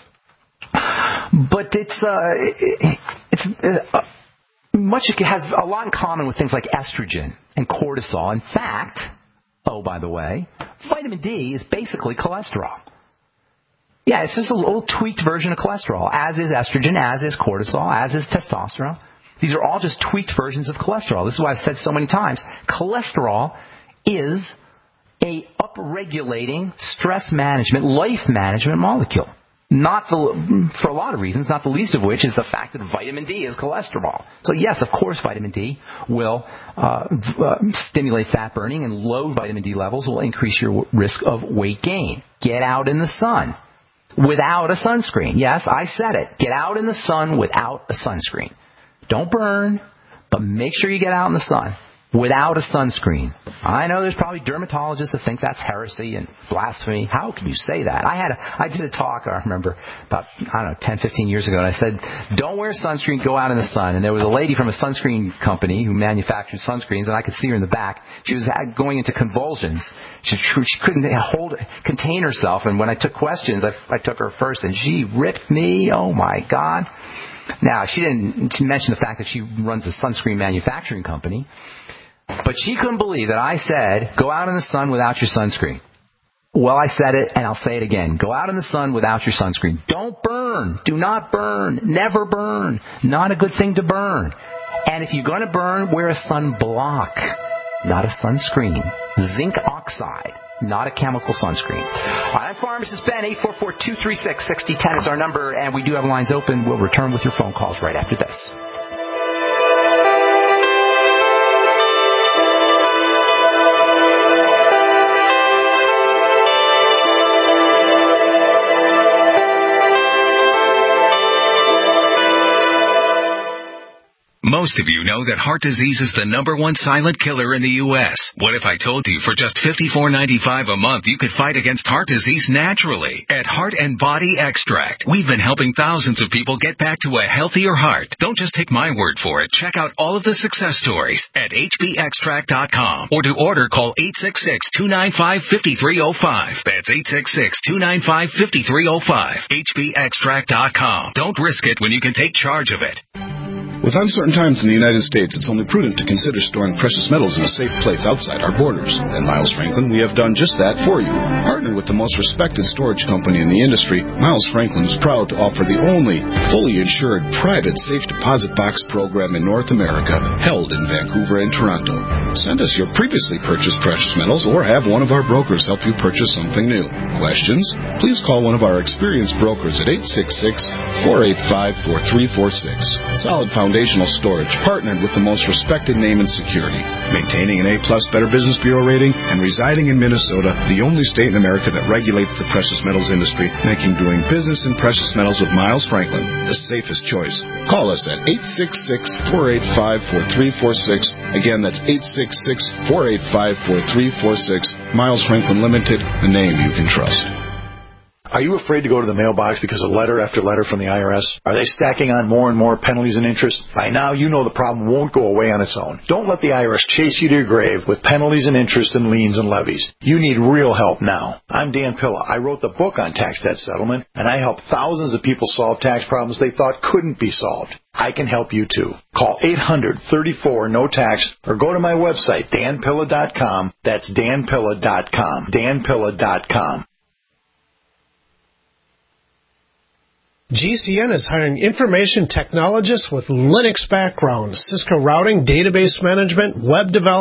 [SPEAKER 2] But it's, uh, it, it's uh, much, it has a lot in common with things like estrogen and cortisol. In fact, oh, by the way, vitamin D is basically cholesterol. Yeah, it's just a little tweaked version of cholesterol, as is estrogen, as is cortisol, as is testosterone. These are all just tweaked versions of cholesterol. This is why I've said so many times, cholesterol is a upregulating stress management, life management molecule. Not the, for a lot of reasons, not the least of which is the fact that vitamin D is cholesterol. So yes, of course, vitamin D will uh, uh, stimulate fat burning, and low vitamin D levels will increase your risk of weight gain. Get out in the sun without a sunscreen. Yes, I said it. Get out in the sun without a sunscreen. Don't burn, but make sure you get out in the sun without a sunscreen. I know there's probably dermatologists that think that's heresy and blasphemy. How can you say that? I had a, I did a talk, I remember, about, I don't know, ten, fifteen years ago, and I said, don't wear sunscreen, go out in the sun. And there was a lady from a sunscreen company who manufactured sunscreens, and I could see her in the back. She was going into convulsions. She, she couldn't hold, contain herself, and when I took questions, I, I took her first, and she ripped me. Oh, my God. Now, she didn't mention the fact that she runs a sunscreen manufacturing company, but she couldn't believe that I said, go out in the sun without your sunscreen. Well, I said it, and I'll say it again. Go out in the sun without your sunscreen. Don't burn. Do not burn. Never burn. Not a good thing to burn. And if you're going to burn, wear a sunblock, not a sunscreen. Zinc oxide, not a chemical sunscreen. I'm Pharmacist Ben. eight four four, two three six, six zero one zero is our number, and we do have lines open. We'll return with your phone calls right after this.
[SPEAKER 17] Most of you know that heart disease is the number one silent killer in the U S What if I told you for just fifty-four ninety-five a month you could fight against heart disease naturally? At Heart and Body Extract, we've been helping thousands of people get back to a healthier heart. Don't just take my word for it. Check out all of the success stories at H B extract dot com, or to order, call eight six six, two nine five, five three zero five. That's eight six six, two nine five, five three zero five. H B extract dot com. Don't risk it when you can take charge of it.
[SPEAKER 18] With uncertain times in the United States, it's only prudent to consider storing precious metals in a safe place outside our borders. At Miles Franklin, we have done just that for you. Partnered with the most respected storage company in the industry, Miles Franklin is proud to offer the only fully insured private safe deposit box program in North America, held in Vancouver and Toronto. Send us your previously purchased precious metals, or have one of our brokers help you purchase something new. Questions? Please call one of our experienced brokers at eight six six, four eight five, four three four six. Solid Foundation Foundational Storage, partnered with the most respected name in security, maintaining an A-plus Better Business Bureau rating, and residing in Minnesota, the only state in America that regulates the precious metals industry, making doing business in precious metals with Miles Franklin the safest choice. Call us at eight six six, four eight five, four three four six. Again, that's eight six six, four eight five, four three four six. Miles Franklin Limited, a name you can trust.
[SPEAKER 19] Are you afraid to go to the mailbox because of letter after letter from the I R S? Are they stacking on more and more penalties and interest? By now, you know the problem won't go away on its own. Don't let the I R S chase you to your grave with penalties and interest and liens and levies. You need real help now. I'm Dan Pilla. I wrote the book on tax debt settlement, and I help thousands of people solve tax problems they thought couldn't be solved. I can help you too. Call eight hundred, thirty-four, no tax, or go to my website, dan pilla dot com. That's dan pilla dot com. dan pilla dot com.
[SPEAKER 6] G C N is hiring information technologists with Linux background, Cisco routing, database management, web development,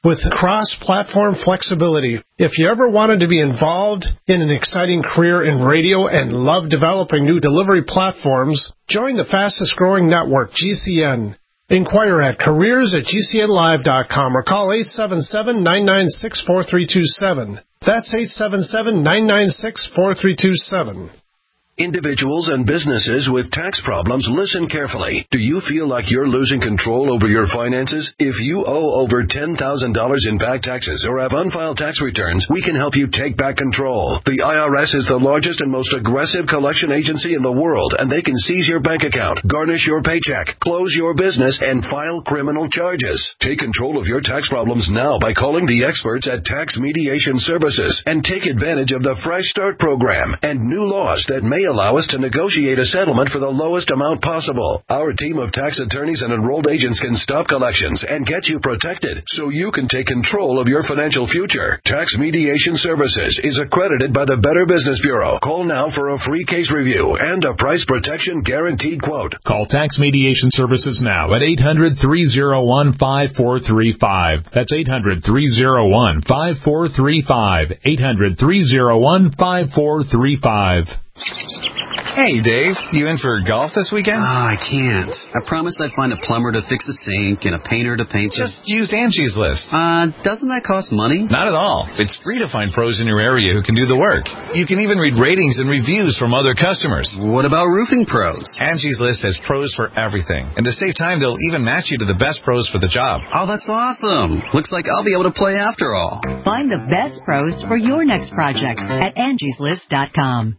[SPEAKER 6] with cross-platform flexibility. If you ever wanted to be involved in an exciting career in radio and love developing new delivery platforms, join the fastest-growing network, G C N. Inquire at careers at G C N live dot com or call eight seven seven, nine nine six, four three two seven. That's eight seven seven, nine nine six, four three two seven.
[SPEAKER 15] Individuals and businesses with tax problems, listen carefully. Do you feel like you're losing control over your finances? If you owe over ten thousand dollars in back taxes or have unfiled tax returns, we can help you take back control. The I R S is the largest and most aggressive collection agency in the world, and they can seize your bank account, garnish your paycheck, close your business, and file criminal charges. Take control of your tax problems now by calling the experts at Tax Mediation Services and take advantage of the Fresh Start program and new laws that may allow us to negotiate a settlement for the lowest amount possible. Our team of tax attorneys and enrolled agents can stop collections and get you protected so you can take control of your financial future. Tax Mediation Services is accredited by the Better Business Bureau. Call now for a free case review and a price protection guaranteed quote.
[SPEAKER 20] Call Tax Mediation Services now at eight hundred, three oh one, five four three five. That's eight hundred, three oh one, five four three five. eight hundred, three oh one, five four three five.
[SPEAKER 21] Hey, Dave, you in for golf this weekend?
[SPEAKER 22] Ah, I can't. I promised I'd find a plumber to fix the sink and a painter to paint the...
[SPEAKER 21] Just use Angie's List.
[SPEAKER 22] Uh, doesn't that cost money?
[SPEAKER 21] Not at all. It's free to find pros in your area who can do the work. You can even read ratings and reviews from other customers.
[SPEAKER 22] What about roofing pros?
[SPEAKER 21] Angie's List has pros for everything. And to save time, they'll even match you to the best pros for the job.
[SPEAKER 22] Oh, that's awesome. Looks like I'll be able to play after all.
[SPEAKER 23] Find the best pros for your next project at angies list dot com.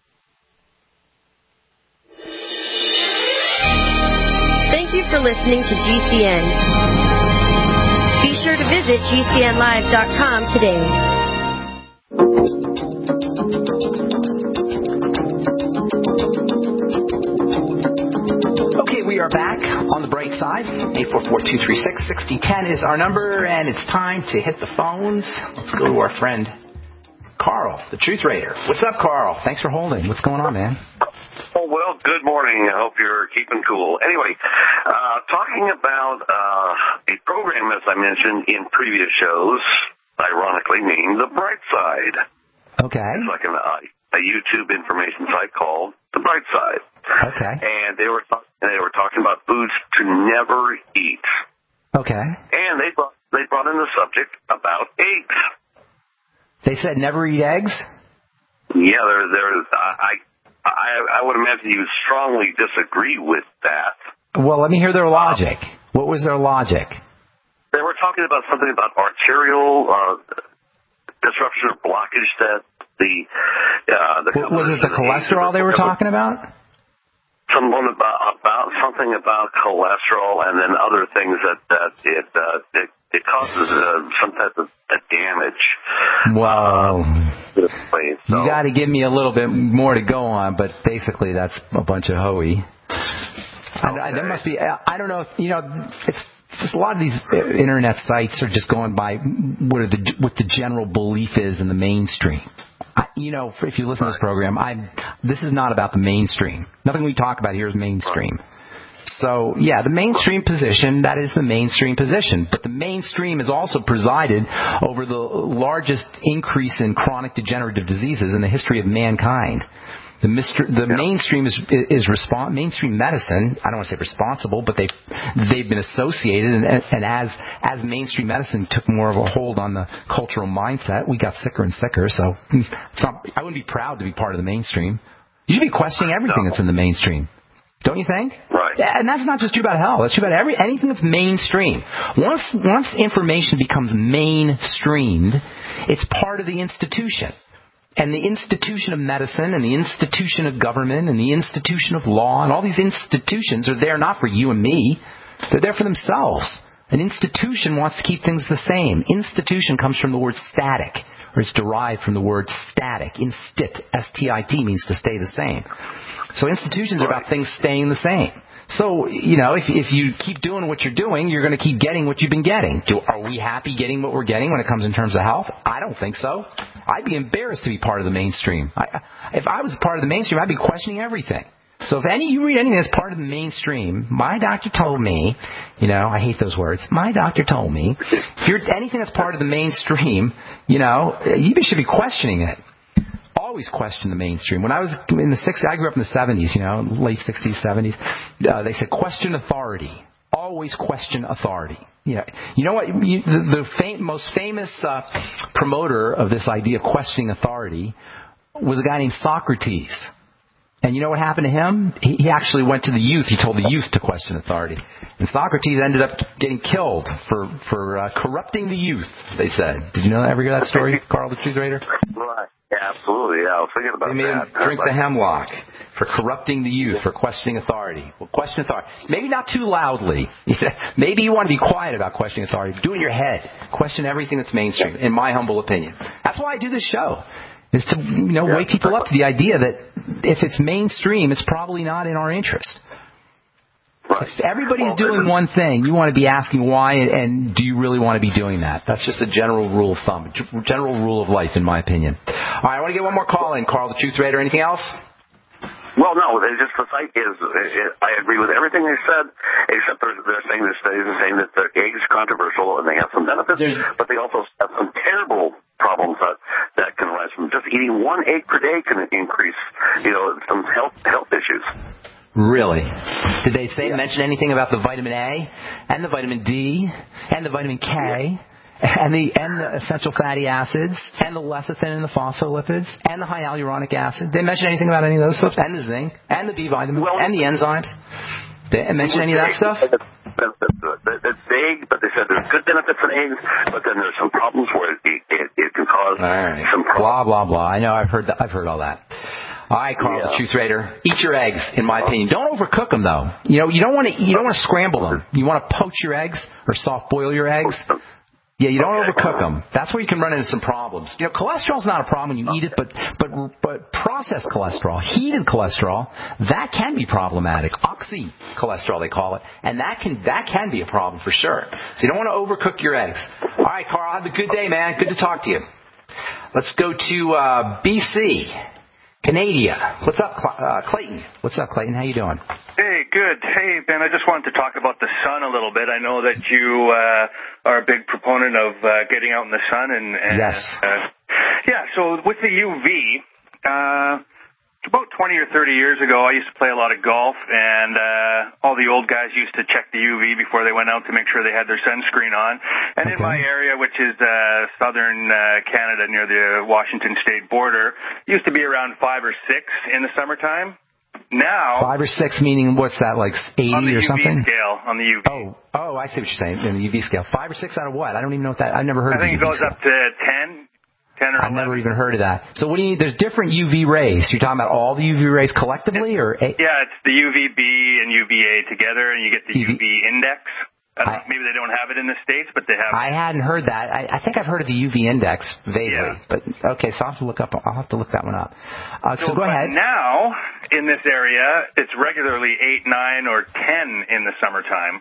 [SPEAKER 9] Thank you for listening to G C N. Be sure to visit G C N live dot com today.
[SPEAKER 2] Okay, we are back on the bright side. eight four four, two three six, six zero one zero is our number, and it's time to hit the phones. Let's go to our friend Carl, the Truth Raider. What's up, Carl? Thanks for holding. What's going on, man?
[SPEAKER 24] Oh, well, good morning. I hope you're keeping cool. Anyway, uh, talking about uh, a program, as I mentioned in previous shows, ironically named The Bright Side.
[SPEAKER 2] Okay.
[SPEAKER 24] It's like an, uh, a YouTube information site called The Bright Side.
[SPEAKER 2] Okay.
[SPEAKER 24] And they were talk- they were talking about foods to never eat.
[SPEAKER 2] Okay.
[SPEAKER 24] And they brought, they brought in the subject about eggs.
[SPEAKER 2] They said never eat eggs?
[SPEAKER 24] Yeah, there, there's, I, I, I would imagine you strongly disagree with that.
[SPEAKER 2] Well, let me hear their logic. What was their logic?
[SPEAKER 24] They were talking about something about arterial uh, disruption or blockage that the... Uh, the
[SPEAKER 2] was it the cholesterol they were talking about?
[SPEAKER 24] Someone about, about something about cholesterol and then other things that, that it, uh, it it causes uh, some type of uh, damage.
[SPEAKER 2] Wow.
[SPEAKER 24] So,
[SPEAKER 2] you got to give me a little bit more to go on, but basically that's a bunch of hooey. Okay. I, I, there must be, I don't know, if, you know, it's just a lot of these internet sites are just going by what, are the, what the general belief is in the mainstream. I, you know, if you listen to this program, I this is not about the mainstream. Nothing we talk about here is mainstream. So, yeah, the mainstream position, that is the mainstream position. But the mainstream has also presided over the largest increase in chronic degenerative diseases in the history of mankind. The, mister, the yeah. mainstream is is respon- mainstream medicine. I don't want to say responsible, but they they've been associated, and, and as as mainstream medicine took more of a hold on the cultural mindset, we got sicker and sicker. So, it's not, I wouldn't be proud to be part of the mainstream. You should be questioning everything no. that's in the mainstream. Don't you think?
[SPEAKER 24] Right.
[SPEAKER 2] And that's not just true about health. That's true about every anything that's mainstream. Once once information becomes mainstreamed, it's part of the institution. And the institution of medicine and the institution of government and the institution of law and all these institutions are there not for you and me. They're there for themselves. An institution wants to keep things the same. Institution comes from the word static, or it's derived from the word static. Instit, S T I T, means to stay the same. So institutions are about things staying the same. So, you know, if if you keep doing what you're doing, you're going to keep getting what you've been getting. Do, are we happy getting what we're getting when it comes in terms of health? I don't think so. I'd be embarrassed to be part of the mainstream. I, if I was part of the mainstream, I'd be questioning everything. So if any you read anything that's part of the mainstream, my doctor told me You know, I hate those words. My doctor told me. If you're anything that's part of the mainstream, you know, you should be questioning it. Always question the mainstream. When I was in the sixties, I grew up in the seventies, you know, late sixties, seventies. Uh, they said question authority. Always question authority. You know, you know what? You, the the fam- most famous uh, promoter of this idea of questioning authority was a guy named Socrates. And you know what happened to him? He, he actually went to the youth. He told the youth to question authority. And Socrates ended up getting killed for for uh, corrupting the youth, they said. Did you know that? Ever hear that story, Carl the Truth Raider?
[SPEAKER 24] Right. Yeah, absolutely. Yeah, I was thinking about
[SPEAKER 2] they made
[SPEAKER 24] that.
[SPEAKER 2] Him drink the hemlock for corrupting the youth, for questioning authority. Well, question authority. Maybe not too loudly. Maybe you want to be quiet about questioning authority. Do it in your head. Question everything that's mainstream, in my humble opinion. That's why I do this show, is to, you know, wake people up to the idea that if it's mainstream, it's probably not in our interest. Right. If everybody's well, doing one thing, you want to be asking why, and do you really want to be doing that? That's just a general rule of thumb, general rule of life, in my opinion. All right, I want to get one more call in. Carl, the Truth Raider. Anything else?
[SPEAKER 24] Well, no, they just the site is. It, I agree with everything they said, except they're, they're saying the studies are saying that the egg is controversial and they have some benefits, There's, but they also have some terrible problems that that can arise from just eating one egg per day can increase, you know, some health health issues.
[SPEAKER 2] Really? Did they say mention anything about the vitamin A and the vitamin D and the vitamin K and the and the essential fatty acids and the lecithin and the phospholipids and the high hyaluronic acid? Did they mention anything about any of those stuff? And the zinc and the B vitamins well, and the enzymes? Did they mention any of that stuff?
[SPEAKER 24] It's vague, but they said there's good benefits in eggs, but then there's some problems where it it, it can cause
[SPEAKER 2] all right.
[SPEAKER 24] some problems.
[SPEAKER 2] Blah blah blah. I know. I've heard that. I've heard all that. All right, Carl, yeah. the Truth Raider. Eat your eggs, in my opinion. Don't overcook them, though. You know, you don't want to. You don't want to scramble them. You want to poach your eggs or soft boil your eggs. Yeah, you don't overcook them. That's where you can run into some problems. You know, cholesterol's not a problem when you eat it, but but but processed cholesterol, heated cholesterol, that can be problematic. Oxy cholesterol, they call it, and that can that can be a problem for sure. So you don't want to overcook your eggs. All right, Carl, have a good day, man. Good to talk to you. Let's go to uh, B C. Canada. What's up, uh, Clayton? What's up, Clayton? How you doing?
[SPEAKER 3] Hey, good. Hey, Ben, I just wanted to talk about the sun a little bit. I know that you uh, are a big proponent of uh, getting out in the sun. and, and
[SPEAKER 2] Yes.
[SPEAKER 3] Uh, yeah, so with the U V, uh, about twenty or thirty years ago, I used to play a lot of golf, and uh, all the old guys used to check the U V before they went out to make sure they had their sunscreen on. And okay. in my area, which is uh, southern uh, Canada near the Washington state border, used to be around five or six in the summertime. Now,
[SPEAKER 2] five or six meaning what's that, like eighty
[SPEAKER 3] on the
[SPEAKER 2] or
[SPEAKER 3] U V
[SPEAKER 2] something?
[SPEAKER 3] Scale, on the U V.
[SPEAKER 2] Oh, oh, I see what you're saying. In the U V scale, five or six out of what? I don't even know what that. I've never heard.
[SPEAKER 3] I think
[SPEAKER 2] of the
[SPEAKER 3] it goes
[SPEAKER 2] U V
[SPEAKER 3] up to ten. ten or
[SPEAKER 2] I've never even heard of that. So what do you need? There's different U V rays. You're talking about all the U V rays collectively, or a-
[SPEAKER 3] yeah, it's the U V B and U V A together, and you get the U V, U V index. I don't, I, maybe they don't have it in the States, but they have it.
[SPEAKER 2] I hadn't heard that. I, I think I've heard of the U V index vaguely, yeah. but okay. So I'll have to look up. I'll have to look that one up. Uh, so, so go ahead.
[SPEAKER 3] Now in this area, it's regularly eight, nine, or ten in the summertime,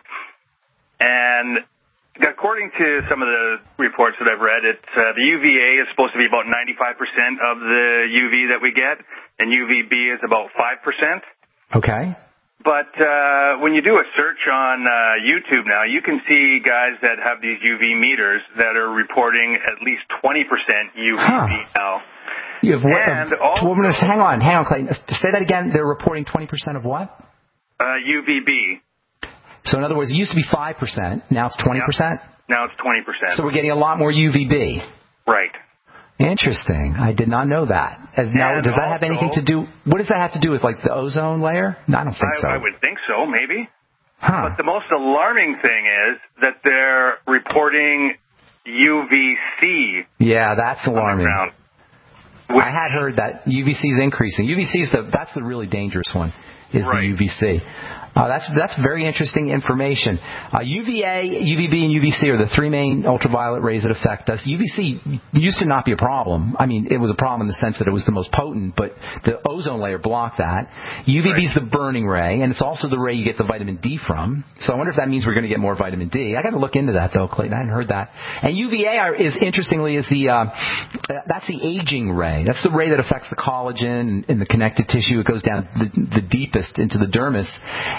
[SPEAKER 3] and according to some of the reports that I've read, it's uh, the U V A is supposed to be about ninety-five percent of the U V that we get, and U V B is about five percent.
[SPEAKER 2] Okay.
[SPEAKER 3] But uh, when you do a search on uh, YouTube now, you can see guys that have these U V meters that are reporting at least twenty percent U V B huh. now.
[SPEAKER 2] You have what,
[SPEAKER 3] and
[SPEAKER 2] uh,
[SPEAKER 3] also,
[SPEAKER 2] hang on, hang on, Clayton. Say that again. They're reporting twenty percent of what?
[SPEAKER 3] Uh, U V B.
[SPEAKER 2] So in other words, it used to be five percent. Now it's twenty percent?
[SPEAKER 3] Now it's twenty percent.
[SPEAKER 2] So we're getting a lot more U V B.
[SPEAKER 3] Right.
[SPEAKER 2] Interesting. I did not know that. As now,
[SPEAKER 3] and
[SPEAKER 2] does that
[SPEAKER 3] also,
[SPEAKER 2] have anything to do? What does that have to do with, like, the ozone layer? No, I don't think
[SPEAKER 3] I,
[SPEAKER 2] so.
[SPEAKER 3] I would think so, maybe.
[SPEAKER 2] Huh.
[SPEAKER 3] But the most alarming thing is that they're reporting U V C.
[SPEAKER 2] Yeah, that's alarming.
[SPEAKER 3] Which,
[SPEAKER 2] I had heard that U V C is increasing. U V C is the that's the really dangerous one. Is
[SPEAKER 3] right.
[SPEAKER 2] the U V C. Uh, that's that's very interesting information. Uh, U V A, U V B, and U V C are the three main ultraviolet rays that affect us. U V C used to not be a problem. I mean, it was a problem in the sense that it was the most potent, but the ozone layer blocked that. U V B is the burning ray, and it's also the ray you get the vitamin D from. So I wonder if that means we're going to get more vitamin D. I got to look into that, though, Clayton. I hadn't heard that. And U V A is, interestingly, is the uh, that's the aging ray. That's the ray that affects the collagen and the connective tissue. It goes down the, the deepest into the dermis.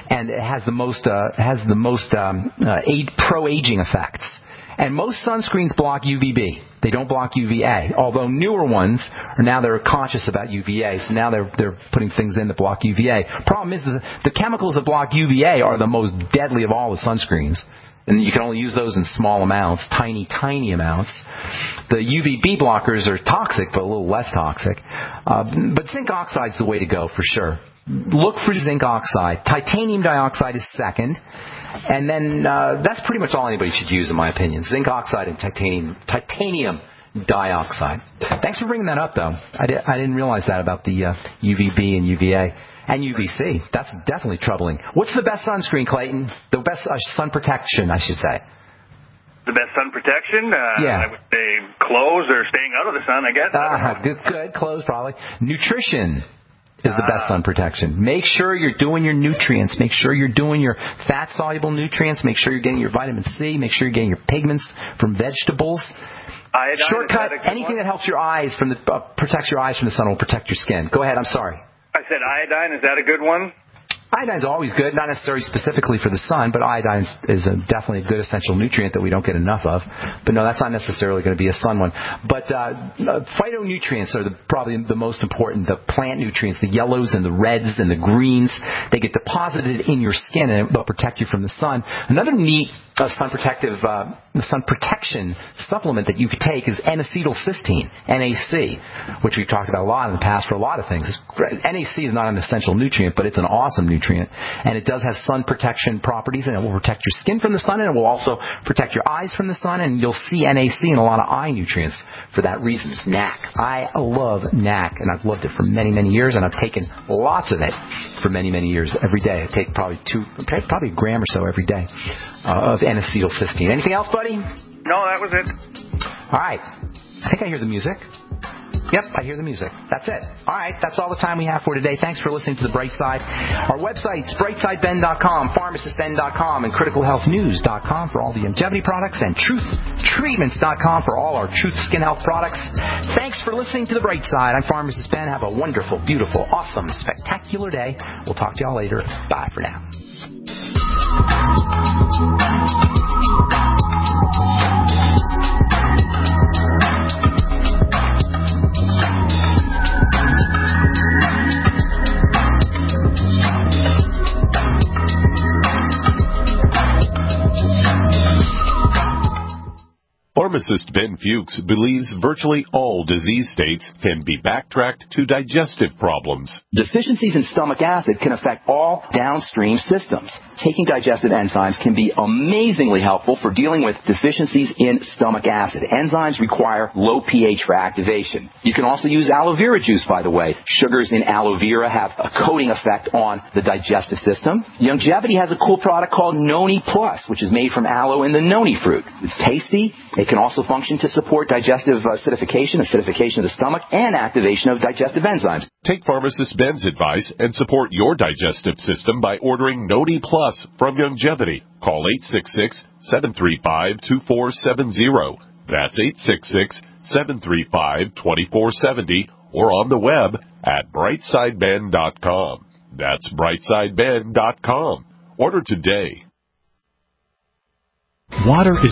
[SPEAKER 2] and it has the most uh, has the most um, uh, aid, pro-aging effects. And most sunscreens block U V B. They don't block U V A. Although newer ones are now they're conscious about U V A, so now they're they're putting things in to block U V A. Problem is the, the chemicals that block U V A are the most deadly of all the sunscreens. And you can only use those in small amounts, tiny, tiny amounts. The U V B blockers are toxic, but a little less toxic. Uh, but zinc oxide's the way to go for sure. Look for zinc oxide. Titanium dioxide is second. And then uh, that's pretty much all anybody should use, in my opinion. Zinc oxide and titanium titanium dioxide. Thanks for bringing that up, though. I, di- I didn't realize that about the uh, U V B and U V A. And U V C. That's definitely troubling. What's the best sunscreen, Clayton? The best uh, sun protection, I should say.
[SPEAKER 3] The best sun protection? Uh,
[SPEAKER 2] yeah.
[SPEAKER 3] I would say clothes or staying out of the sun, I guess.
[SPEAKER 2] Ah, good, good. Clothes, probably. Nutrition is the best sun protection. Make sure you're doing your nutrients. Make sure you're doing your fat-soluble nutrients. Make sure you're getting your vitamin C. Make sure you're getting your pigments from vegetables.
[SPEAKER 3] Iodine,
[SPEAKER 2] Shortcut,
[SPEAKER 3] that
[SPEAKER 2] anything
[SPEAKER 3] one?
[SPEAKER 2] that helps your eyes from the uh, protects your eyes from the sun will protect your skin. Go ahead. I'm sorry.
[SPEAKER 3] I said iodine. Is that a good one?
[SPEAKER 2] Iodine's always good, not necessarily specifically for the sun, but iodine is a, definitely a good essential nutrient that we don't get enough of. But no, that's not necessarily going to be a sun one. But uh, uh, phytonutrients are the, probably the most important. The plant nutrients, the yellows and the reds and the greens, they get deposited in your skin and they'll protect you from the sun. Another neat uh, sun protective, uh, sun protection supplement that you could take is N-acetylcysteine, N A C, which we've talked about a lot in the past for a lot of things. N A C is not an essential nutrient, but it's an awesome nutrient. And it does have sun protection properties, and it will protect your skin from the sun, and it will also protect your eyes from the sun, and you'll see N A C in a lot of eye nutrients for that reason. It's N A C. I love N A C, and I've loved it for many, many years, and I've taken lots of it for many, many years. Every day. I take probably two, probably a gram or so every day uh, of N-acetylcysteine. Anything else, buddy?
[SPEAKER 3] No, that was it.
[SPEAKER 2] All right. I think I hear the music. Yep, I hear the music. That's it. All right, that's all the time we have for today. Thanks for listening to The Bright Side. Our websites, bright side ben dot com, pharmacist ben dot com, and critical health news dot com for all the longevity products, and truth treatments dot com for all our Truth Skin Health products. Thanks for listening to The Bright Side. I'm Pharmacist Ben. Have a wonderful, beautiful, awesome, spectacular day. We'll talk to y'all later. Bye for now.
[SPEAKER 4] Pharmacist Ben Fuchs believes virtually all disease states can be backtracked to digestive problems.
[SPEAKER 2] Deficiencies in stomach acid can affect all downstream systems. Taking digestive enzymes can be amazingly helpful for dealing with deficiencies in stomach acid. Enzymes require low pH for activation. You can also use aloe vera juice, by the way. Sugars in aloe vera have a coating effect on the digestive system. Longevity has a cool product called Noni Plus, which is made from aloe and the noni fruit. It's tasty. It can also function to support digestive acidification, acidification of the stomach, and activation of digestive enzymes.
[SPEAKER 4] Take Pharmacist Ben's advice and support your digestive system by ordering Noni Plus from Longevity. Call eight six six, seven three five, two four seven zero. That's eight six six, seven three five, two four seven zero or on the web at bright side ben dot com. That's bright side ben dot com. Order today.
[SPEAKER 20] Water is